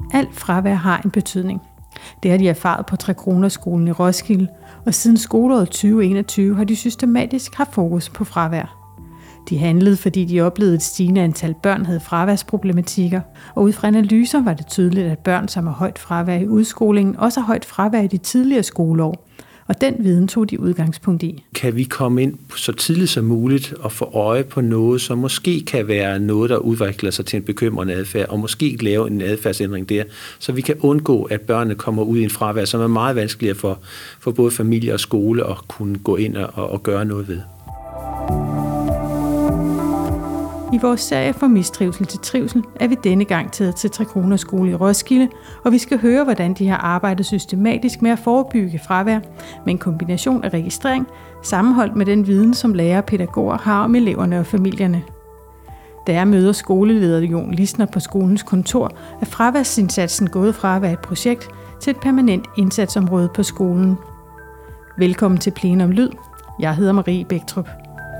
Alt fravær har en betydning. Det har de erfaret på Trekronerskolen i Roskilde, og siden skoleåret 2021 har de systematisk haft fokus på fravær. De handlede, fordi de oplevede et stigende antal børn havde fraværsproblematikker, og ud fra analyser var det tydeligt, at børn, som har højt fravær i udskolingen, også har højt fravær i de tidligere skoleår. Og den viden tog de udgangspunkt i. Kan vi komme ind så tidligt som muligt og få øje på noget, som måske kan være noget, der udvikler sig til en bekymrende adfærd, og måske lave en adfærdsændring der, så vi kan undgå, at børnene kommer ud i en fravær, som er meget vanskeligere for både familie og skole at kunne gå ind og gøre noget ved. I vores serie fra mistrivsel til trivsel er vi denne gang taget til Trekronerskole i Roskilde, og vi skal høre, hvordan de har arbejdet systematisk med at forebygge fravær med en kombination af registrering, sammenholdt med den viden, som lærere og pædagoger har om eleverne og familierne. Da jeg møder skoleleder Jon Lisner på skolens kontor, er fraværsindsatsen gået fra at være et projekt til et permanent indsatsområde på skolen. Velkommen til Plenum Lyd. Jeg hedder Marie Bæktrup.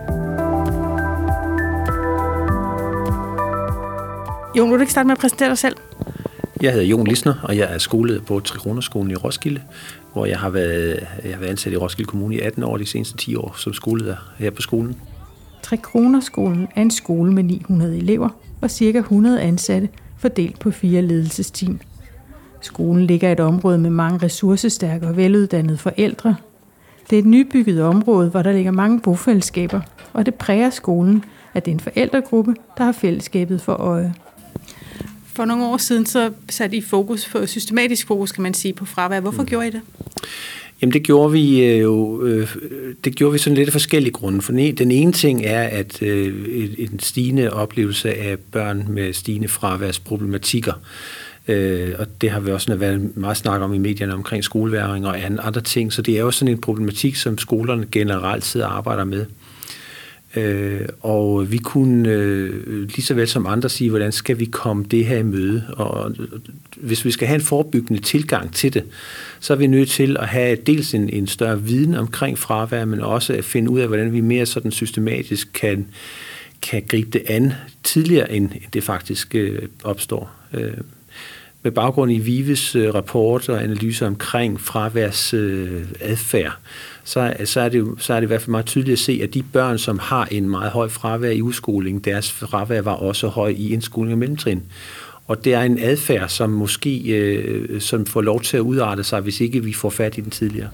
Jon, vil du ikke starte med at præsentere dig selv? Jeg hedder Jon Lisner, og jeg er skoleleder på Trekronerskolen i Roskilde, hvor jeg har været ansat i Roskilde Kommune i 18 år, de seneste 10 år som skoleleder her på skolen. Trekronerskolen er en skole med 900 elever og ca. 100 ansatte fordelt på 4 ledelsesteam. Skolen ligger i et område med mange ressourcestærke og veluddannede forældre. Det er et nybygget område, hvor der ligger mange bofællesskaber, og det præger skolen, at det er en forældregruppe, der har fællesskabet for øje. For nogle år siden så satte I systematisk fokus, kan man sige, på fravær. Hvorfor gjorde I det? Jamen det gjorde vi sådan lidt af forskellige grunde. For den ene ting er, at en stigende oplevelse af børn med stigende fraværsproblematikker, og det har vi også været meget snak om i medierne omkring skolevægring og andre ting, så det er jo sådan en problematik, som skolerne generelt sidder og arbejder med. Og vi kunne lige så vel som andre sige, hvordan skal vi komme det her i møde, og hvis vi skal have en forebyggende tilgang til det, så er vi nødt til at have dels en større viden omkring fravær, men også at finde ud af, hvordan vi mere sådan systematisk kan gribe det an tidligere, end det faktisk opstår. Med baggrund i VIVEs rapport og analyser omkring fraværsadfærd, så er det i hvert fald meget tydeligt at se, at de børn, som har en meget høj fravær i udskolingen, deres fravær var også høj i indskoling og mellemtrin. Og det er en adfærd, som måske som får lov til at udarte sig, hvis ikke vi får fat i den tidligere.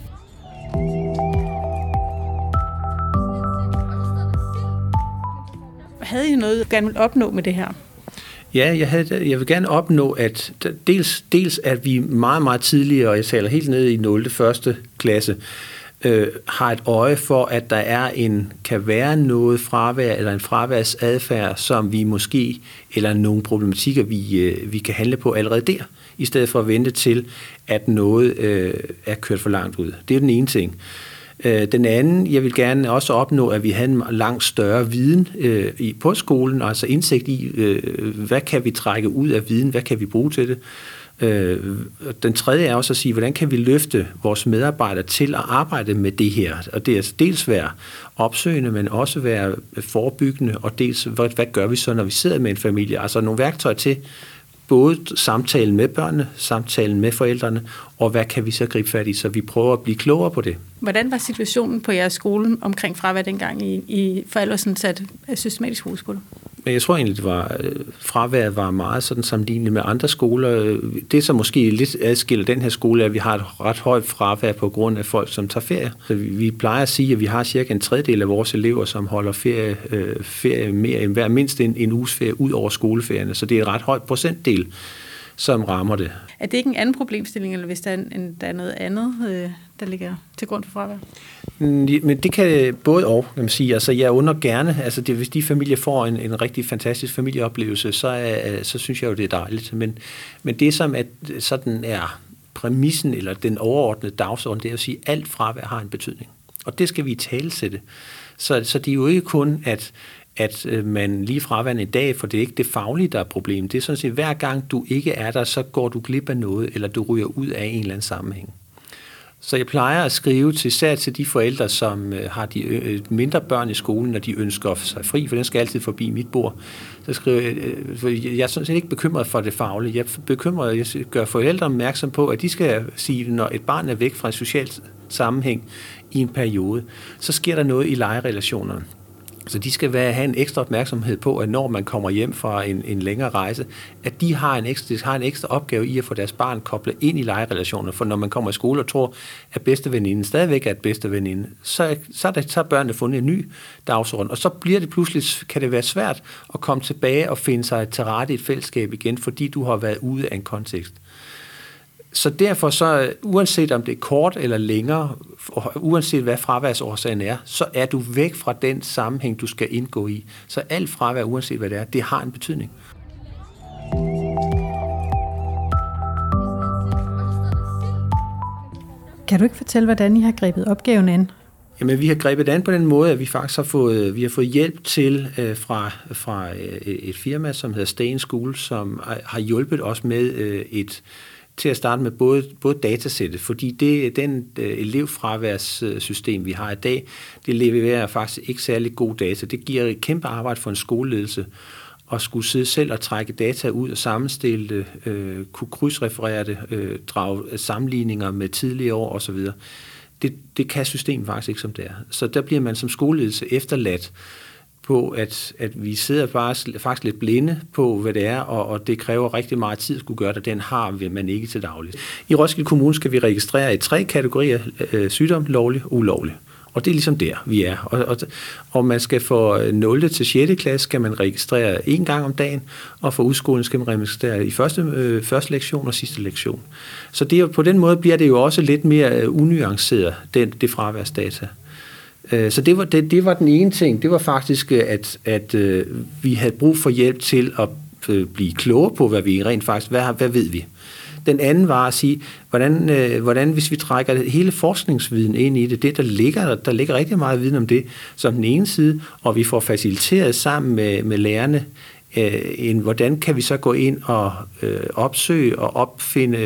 Havde I noget, du gerne ville opnå med det her? Ja, jeg vil gerne opnå, at dels at vi meget, meget tidligere, og jeg taler helt ned i 0. 1. klasse, har et øje for, at der kan være noget fravær eller en fraværsadfærd, som vi måske, eller nogle problematikker, vi kan handle på allerede der, i stedet for at vente til, at noget er kørt for langt ud. Det er den ene ting. Den anden, jeg vil gerne også opnå, at vi har en langt større viden på skolen, altså indsigt i, hvad kan vi trække ud af viden, hvad kan vi bruge til det. Den tredje er også at sige, hvordan kan vi løfte vores medarbejdere til at arbejde med det her, og det er dels være opsøgende, men også være forebyggende, og dels, hvad gør vi så, når vi sidder med en familie, altså nogle værktøjer til både samtalen med børnene, samtalen med forældrene, og hvad kan vi så gribe fat i, så vi prøver at blive klogere på det. Hvordan var situationen på jeres skole omkring fravær dengang I for alvor sådan sat systematisk fokus på det? Men jeg tror egentlig, fraværet var meget sådan sammenlignet med andre skoler. Det, som måske lidt adskiller den her skole, er, at vi har et ret højt fravær på grund af folk, som tager ferie. Så vi plejer at sige, at vi har cirka en tredjedel af vores elever, som holder ferie mere end mindst en uges ferie ud over skoleferierne. Så det er en ret høj procentdel, som rammer det. Er det ikke en anden problemstilling, eller hvis der er noget andet, der ligger til grund for fravær? Men det kan både og, kan man sige. Altså, jeg under gerne, altså hvis de familier får en rigtig fantastisk familieoplevelse, så synes jeg jo, det er dejligt. Men det, som sådan er præmissen, eller den overordnede dagsorden, det er at sige, at alt fravær har en betydning. Og det skal vi italesætte. Så det er jo ikke kun, at man lige fraværende i dag, for det er ikke det faglige, der er problemet. Det er sådan set, hver gang du ikke er der, så går du glip af noget, eller du ryger ud af en eller anden sammenhæng. Så jeg plejer at skrive især til de forældre, som har de mindre børn i skolen, når de ønsker sig fri, for den skal altid forbi mit bord. Så skriver jeg er sådan set ikke bekymret for det faglige. Jeg gør forældre opmærksom på, at de skal sige, når et barn er væk fra en social sammenhæng i en periode, så sker der noget i legerelationerne. Så de skal have en ekstra opmærksomhed på, at når man kommer hjem fra en længere rejse, at de har en ekstra opgave i at få deres barn koblet ind i legerelationer. For når man kommer i skole og tror, at bedste veninde stadigvæk er et bedste veninde, så har børnene fundet en ny dagsorden. Og så bliver det pludselig, kan det være svært at komme tilbage og finde sig til rette i et fællesskab igen, fordi du har været ude af en kontekst. Så derfor, så, uanset om det er kort eller længere, uanset hvad fraværsårsagen er, så er du væk fra den sammenhæng, du skal indgå i. Så alt fravær, uanset hvad det er, det har en betydning. Kan du ikke fortælle, hvordan I har grebet opgaven an? Jamen, vi har grebet an på den måde, at vi faktisk har fået hjælp til fra et firma, som hedder Stay School, som har hjulpet os med til at starte med både datasættet, fordi den elevfraværssystem, vi har i dag, det leverer faktisk ikke særlig god data. Det giver et kæmpe arbejde for en skoleledelse at skulle sidde selv og trække data ud og sammenstille det, kunne krydsreferere det, drage sammenligninger med tidligere år osv. Det kan systemet faktisk ikke, som det er. Så der bliver man som skoleledelse efterladt på, at vi sidder faktisk lidt blinde på, hvad det er, og det kræver rigtig meget tid at skulle gøre det. Den har man ikke til dagligt. I Roskilde Kommune skal vi registrere i 3 kategorier: sygdom, lovlig og ulovlig. Og det er ligesom der, vi er. Og man skal fra 0. til 6. klasse skal man registrere 1 gang om dagen, og for udskoling skal man registrere i første lektion og sidste lektion. Så på den måde bliver det jo også lidt mere unuanceret, det fraværsdata. Så det var den ene ting. Det var faktisk, at vi havde brug for hjælp til at blive klogere på, hvad vi rent faktisk, hvad ved vi. Den anden var at sige, hvordan hvis vi trækker hele forskningsviden ind i det, der ligger rigtig meget viden om det, som den ene side, og vi får faciliteret sammen med lærerne, hvordan kan vi så gå ind og opsøge og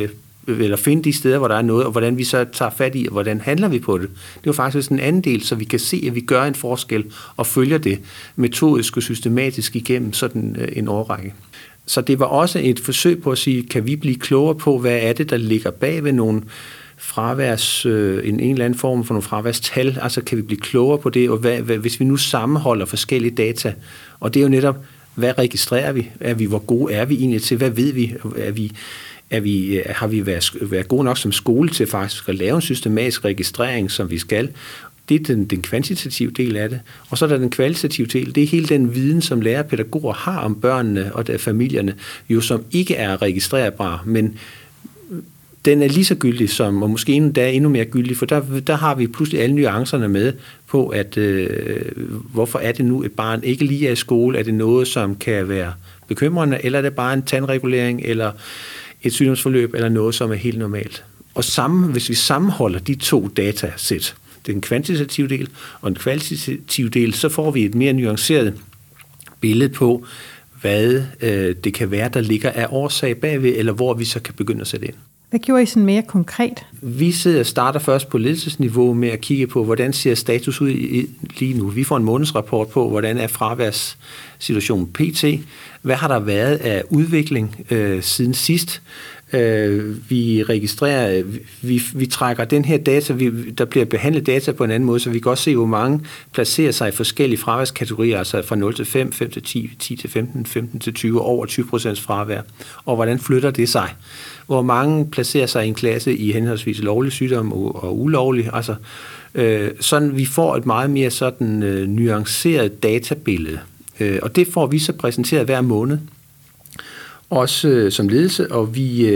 finde de steder, hvor der er noget, og hvordan vi så tager fat i, og hvordan handler vi på det. Det var faktisk en anden del, så vi kan se, at vi gør en forskel og følger det metodisk og systematisk igennem sådan en årrække. Så det var også et forsøg på at sige, kan vi blive klogere på, hvad er det, der ligger bag ved nogle fraværs, en eller anden form for nogle fraværstal, altså kan vi blive klogere på det, og hvis vi nu sammenholder forskellige data, og det er jo netop, hvad registrerer vi? Hvor gode er vi egentlig til? Hvad ved vi? Har vi været gode nok som skole til faktisk at lave en systematisk registrering, som vi skal? Det er den kvantitative del af det. Og så er der den kvalitative del. Det er hele den viden, som lærere og pædagoger har om børnene og familierne, jo som ikke er registrerbar, men den er lige så gyldig som, og måske endnu mere gyldig, for der har vi pludselig alle nuancerne med på, at hvorfor er det nu, et barn ikke lige er i skole? Er det noget, som kan være bekymrende, eller er det bare en tandregulering, eller et sygdomsforløb, eller noget, som er helt normalt? Og hvis vi sammenholder de 2 datasæt, den kvantitative del og den kvalitative del, så får vi et mere nuanceret billede på, hvad det kan være, der ligger af årsag bagved, eller hvor vi så kan begynde at sætte ind. Hvad gjorde I sådan mere konkret? Vi starter først på ledelsesniveau med at kigge på, hvordan ser status ud lige nu. Vi får en månedsrapport på, hvordan er fraværssituationen pt. Hvad har der været af udvikling siden sidst? Vi registrerer, vi trækker den her data, der bliver behandlet data på en anden måde, så vi kan også se, hvor mange placerer sig i forskellige fraværskategorier, altså fra 0 til 5, 5 til 10, 10 til 15, 15 til 20, over 20% fravær. Og hvordan flytter det sig? Hvor mange placerer sig i en klasse i henholdsvis lovlig sygdom og ulovlig? Altså, sådan vi får et meget mere sådan nuanceret databillede. Og det får vi så præsenteret hver måned. Også som ledelse, og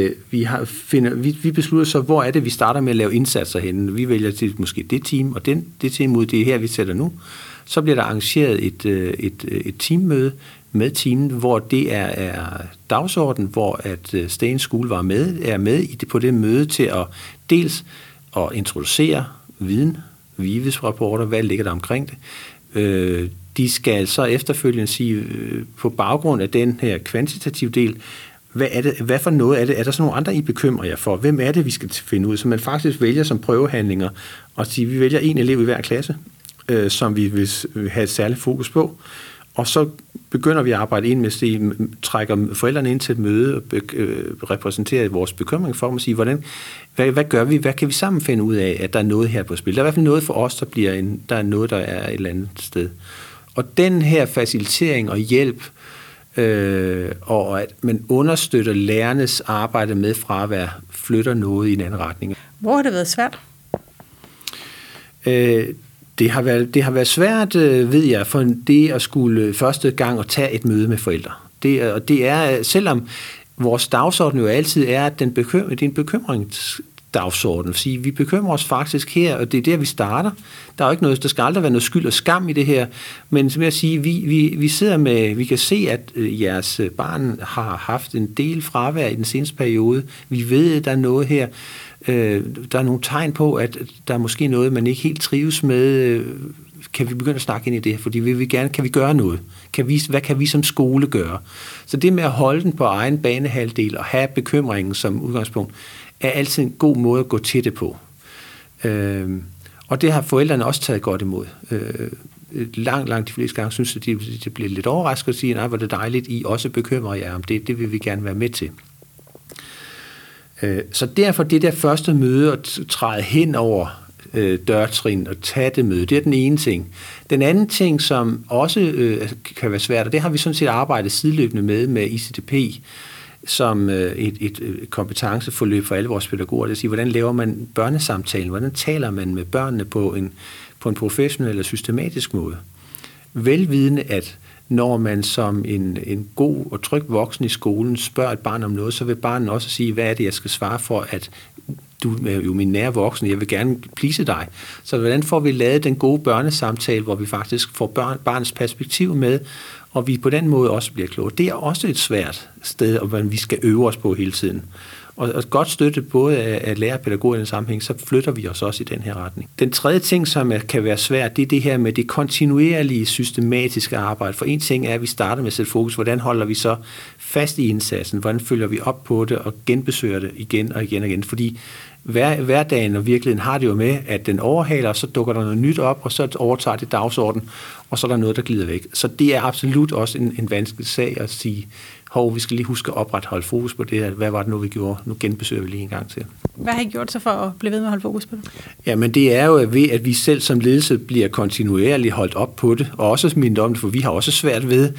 vi beslutter så, hvor er det, vi starter med at lave indsatser henne. Vi vælger til måske det team, og det team ud, det er her, vi sætter nu. Så bliver der arrangeret et teammøde med teamet, hvor det er dagsorden, hvor at Stay School er med på det møde til at dels at introducere viden, VIVES-rapporter, hvad ligger der omkring det. De skal så efterfølgende sige, på baggrund af den her kvantitative del, hvad for noget er det? Er der sådan nogle andre, I bekymrer jer for? Hvem er det, vi skal finde ud? Så man faktisk vælger som prøvehandlinger og sige, vi vælger en elev i hver klasse, som vi vil have et særligt fokus på. Og så begynder vi at arbejde ind med, at trækker forældrene ind til et møde og repræsenterer vores bekymring for dem og sige, hvad gør vi? Hvad kan vi sammen finde ud af, at der er noget her på spil? Der er i hvert fald noget for os, der er noget, der er et eller andet sted. Og den her facilitering og hjælp, og at man understøtter lærernes arbejde med fravær, flytter noget i en anden retning. Hvor har det været svært? Det har været svært, ved jeg, for det at skulle første gang at tage et møde med forældre. Det er, selvom vores dagsorden jo altid er, at det er en bekymringsdagsorden. Vi bekymrer os faktisk her, og det er der, vi starter. Der er jo ikke noget, der skal aldrig være noget skyld og skam i det her, men som jeg siger, vi sidder med, vi kan se, at jeres barn har haft en del fravær i den seneste periode. Vi ved, at der er noget her. Der er nogle tegn på, at der er måske noget, man ikke helt trives med. Kan vi begynde at snakke ind i det? Fordi vi vil gerne, kan vi gøre noget? Hvad kan vi som skole gøre? Så det med at holde den på egen banehalvdel og have bekymringen som udgangspunkt, er altid en god måde at gå til det på. Og det har forældrene også taget godt imod. Langt de fleste gange synes, at de bliver lidt overrasket og siger, nej, hvor det dejligt, I også bekymrer jer om det. Det vil vi gerne være med til. Så derfor det der første møde at træde hen over dørtrin og tage det møde, det er den ene ting. Den anden ting, som også kan være svært, og det har vi sådan set arbejdet sideløbende med ICDP, som et kompetenceforløb for alle vores pædagoger, det vil sige, hvordan laver man børnesamtalen, hvordan taler man med børnene på en professionel eller systematisk måde. Velvidende, at når man som en god og tryg voksen i skolen spørger et barn om noget, så vil barnet også sige, hvad er det, jeg skal svare for, at du er jo min nære voksen, jeg vil gerne please dig. Så hvordan får vi lavet den gode børnesamtale, hvor vi faktisk får barnets perspektiv med, og vi på den måde også bliver kloge. Det er også et svært sted, og vi skal øve os på hele tiden. Og godt støtte både af lærer og pædagoger i den sammenhæng, så flytter vi os også i den her retning. Den tredje ting, som kan være svært, det er det her med det kontinuerlige, systematiske arbejde. For en ting er, at vi starter med at sætte fokus. Hvordan holder vi så fast i indsatsen? Hvordan følger vi op på det og genbesøger det igen og igen og igen? Fordi hverdagen og virkeligheden har det jo med, at den overhaler, og så dukker der noget nyt op, og så overtager det dagsorden, og så er der noget, der glider væk. Så det er absolut også en vanskelig sag at sige, vi skal lige huske at opretholde fokus på det her. Hvad var det nu, vi gjorde? Nu genbesøger vi lige en gang til. Hvad har I gjort så for at blive ved med at holde fokus på det? Jamen det er jo ved, at vi selv som ledelse bliver kontinuerligt holdt op på det, og også mindet om det, for vi har også svært ved,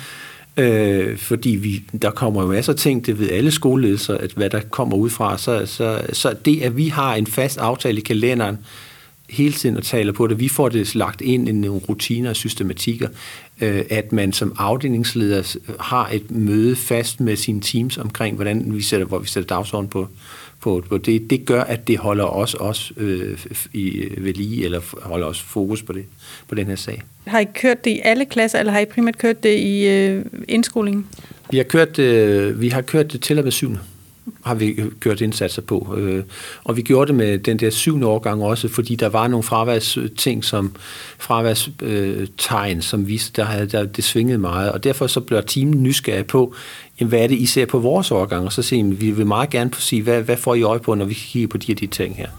fordi der kommer jo masser af ting, det ved alle skoleledelser, at hvad der kommer ud fra, så det, at vi har en fast aftale i kalenderen, hele tiden og taler på det, vi får det lagt ind i nogle rutiner og systematikker, at man som afdelingsleder har et møde fast med sine teams omkring, hvor vi sætter dagsordenen på det. Det gør, at det holder os ved lige, eller holder os fokus på den her sag. Har I kørt det i alle klasser, eller har I primært kørt det i indskolingen? Vi har kørt det til og med 7. har vi gjort indsatser på. Og vi gjorde det med den der 7. årgang også, fordi der var nogle fraværsting, som fraværstegn, som viste, der det svingede meget. Og derfor så blev teamen nysgerrige på, jamen, hvad er det, I ser på vores årgang? Og så siger vi vil meget gerne sige, hvad får I øje på, når vi kigger på de ting her.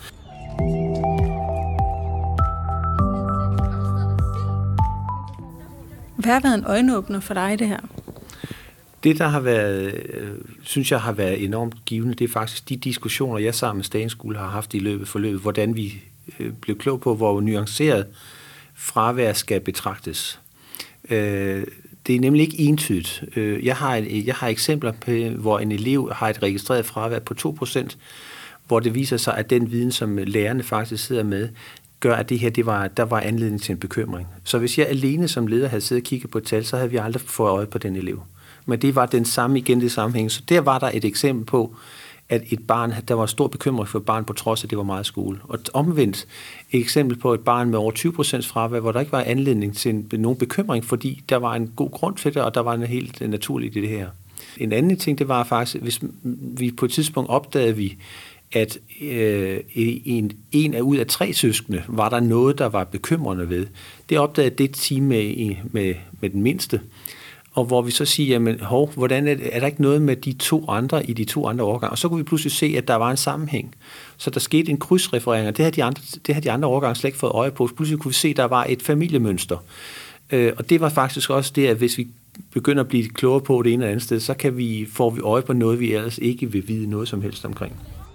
Hvad har været en øjenåbner for dig, det her? Det, der har været, synes jeg har været enormt givende, det er faktisk de diskussioner, jeg sammen med Stagens Skole har haft i forløbet, hvordan vi blev klog på, hvor nuanceret fravær skal betragtes. Det er nemlig ikke entydigt. Jeg har eksempler på, hvor en elev har et registreret fravær på 2%, hvor det viser sig, at den viden, som lærerne faktisk sidder med, gør, at det her, der var anledning til en bekymring. Så hvis jeg alene som leder havde siddet og kigget på et tal, så havde vi aldrig fået øje på den elev. Men det var den samme igen, det sammenhæng. Så der var der et eksempel på, at et barn, der var stor bekymring for et barn, på trods af, at det var meget skole. Og omvendt et eksempel på et barn med over 20% fravær, hvor der ikke var anledning til nogen bekymring, fordi der var en god grund til det, og der var en helt naturligt i det her. En anden ting, det var faktisk, hvis vi på et tidspunkt opdagede vi, at en af ud af 3 søskende var der noget, der var bekymrende ved. Det opdagede det team med den mindste. og hvor vi så siger, jamen, hvordan er der ikke noget med de to andre i de to andre årgange? Og så kunne vi pludselig se, at der var en sammenhæng. Så der skete en krydsreferering, og det har de andre årgange slet ikke fået øje på. Pludselig kunne vi se, at der var et familiemønster. Og det var faktisk også det, at hvis vi begynder at blive klogere på det ene eller andet sted, så får vi øje på noget, vi ellers ikke vil vide noget som helst omkring.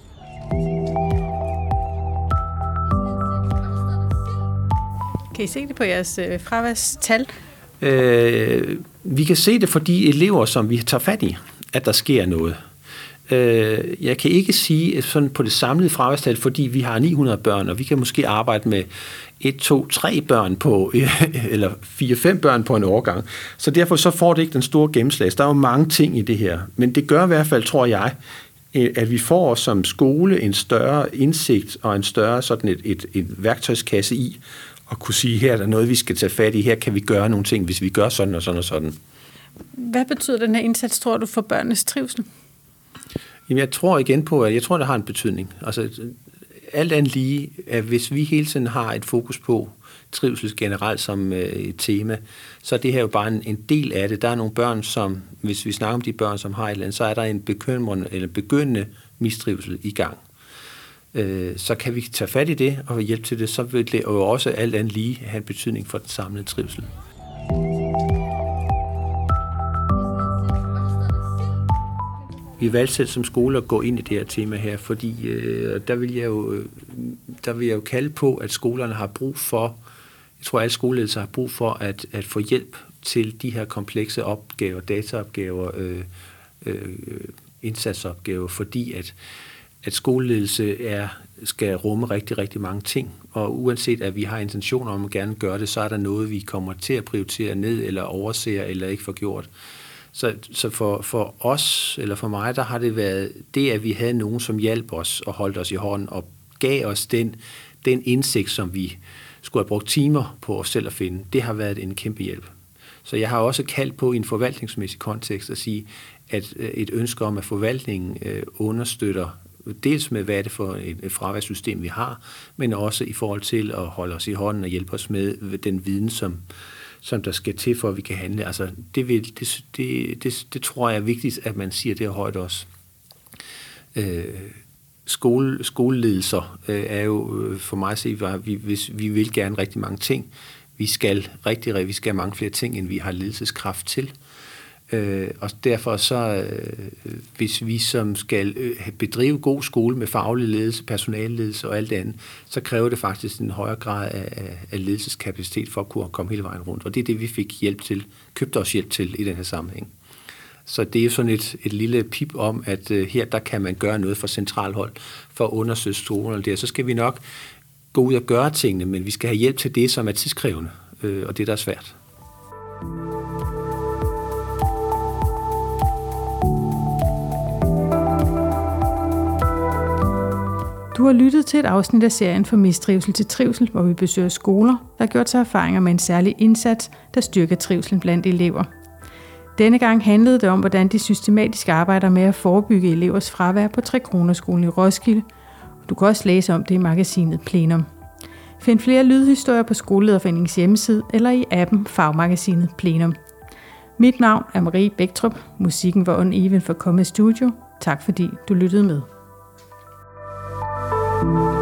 Kan I se det på jeres fraværstal? Vi kan se det for de elever, som vi tager fat i, at der sker noget. Jeg kan ikke sige sådan på det samlede fraværstal, fordi vi har 900 børn, og vi kan måske arbejde med 1, 2, 3 børn på, eller 4, 5 børn på en årgang. Så derfor så får det ikke den store gennemslag. Der er jo mange ting i det her, men det gør i hvert fald, tror jeg, at vi får som skole en større indsigt og en større sådan et værktøjskasse i at kunne sige, her er der noget, vi skal tage fat i, her kan vi gøre nogle ting, hvis vi gør sådan og sådan og sådan. Hvad betyder den her indsats, tror du, for børnenes trivsel? Jamen, jeg tror igen på, at det har en betydning. Altså, alt andet lige, at hvis vi hele tiden har et fokus på trivsel generelt som et tema, så er det her jo bare en del af det. Der er nogle børn, som, hvis vi snakker om de børn, som har et eller andet, så er der en begyndende mistrivsel i gang. Så kan vi tage fat i det og hjælpe til det, så vil det jo også alt andet lige have en betydning for den samlede trivsel. Vi valgte selv som skole at gå ind i det her tema her, fordi der vil jeg jo kalde på, at skolerne har brug for, jeg tror alle skoleledelser har brug for at få hjælp til de her komplekse opgaver, dataopgaver, indsatsopgaver, fordi at skoleledelse skal rumme rigtig, rigtig mange ting, og uanset at vi har intentioner om at gerne gøre det, så er der noget, vi kommer til at prioritere ned, eller overser, eller ikke får gjort. Så for os, eller for mig, der har det været det, at vi havde nogen, som hjalp os og holdt os i hånden og gav os den indsigt, som vi skulle have brugt timer på os selv at finde. Det har været en kæmpe hjælp. Så jeg har også kaldt på i en forvaltningsmæssig kontekst at sige, at et ønske om, at forvaltningen understøtter dels med, hvad er det for et fraværssystem, vi har, men også i forhold til at holde os i hånden og hjælpe os med den viden, som der skal til, for at vi kan handle. Altså, det tror jeg er vigtigt, at man siger det højt også. Skoleledelser er jo for mig at se, at vi vil gerne rigtig mange ting. Vi skal mange flere ting, end vi har ledelseskraft til. Og derfor så, hvis vi som skal bedrive god skole med faglig ledelse, personalledelse og alt det andet, så kræver det faktisk en højere grad af ledelseskapacitet for at kunne komme hele vejen rundt. Og det er det, vi fik købte os hjælp til i den her sammenhæng. Så det er jo sådan et lille pip om, at her der kan man gøre noget fra centralhold for at undersøge skolerne der. Så skal vi nok gå ud og gøre tingene, men vi skal have hjælp til det, som er tidskrævende, og det der er svært. Du har lyttet til et afsnit af serien For mistrivsel til trivsel, hvor vi besøger skoler, der har gjort sig erfaringer med en særlig indsats, der styrker trivselen blandt elever. Denne gang handlede det om, hvordan de systematisk arbejder med at forebygge elevers fravær på Trekronerskolen i Roskilde. Du kan også læse om det i magasinet Plenum. Find flere lydhistorier på Skolelederforeningens hjemmeside eller i appen Fagmagasinet Plenum. Mit navn er Marie Bæktrup. Musikken var Uneven for Comedy Studio. Tak fordi du lyttede med.